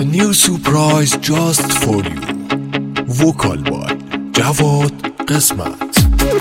new surprise just for you. Vocal by جواد قسمت.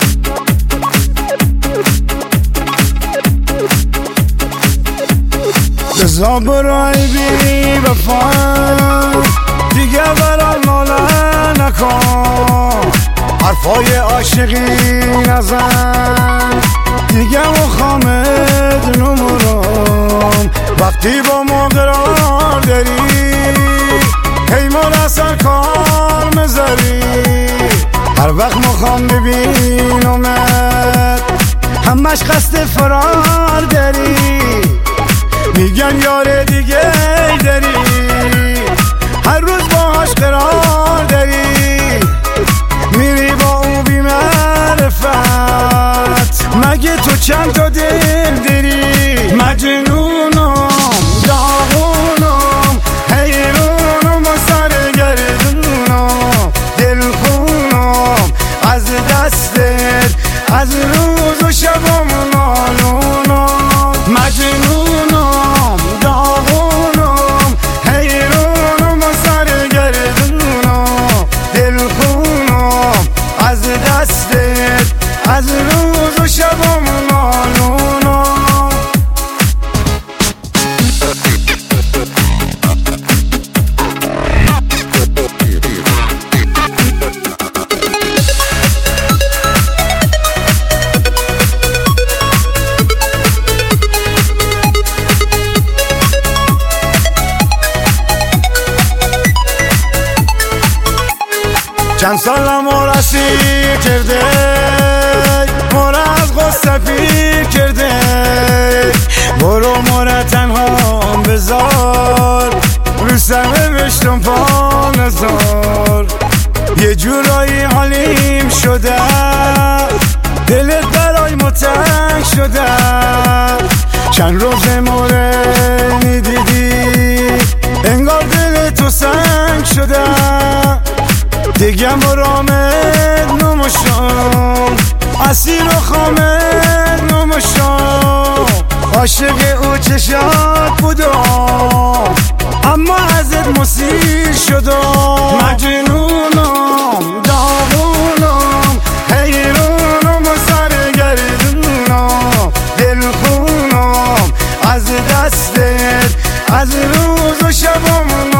بزا برای بی بفا دیگه برای مالا نکن، حرفای عاشقی نزن دیگه مخامد نمورم. وقتی با ما قرار داری هی ما را سر کار مذاری، هر وقت مخوام ببینمت همش قصد فرار داری. میگن یار دیگه داری، هر روز باهاش قرار داری، میری با اون بی معرفت. مگه تو چند تا دل داری؟ مجنونم داغونم حیرونم و سرگردونم، دلخونم از دستت از روز و شبم نالونم. مجنونم داغونم حیرونم و سرگردونم، دلخونم از دستت از روز و شبم نالونم. چند سالم ما را سیر کرده، ما را از غصه پیر کرده. برو ما را تنها بذار، رو سمه بشتم پا نزار. یه جورایی حالیم شده، دلت برای ما تنگ شده. چند روز ما را ندیدی انگار دل تو سنگ شده. دیگه مرامت نماشم، اسیر و خامت نماشم. عاشق او چشات بودم اما ازت مسیر شدم. مجنونم داغونم حیرونم و سرگردونم، دلخونم از دستت از روز و شبم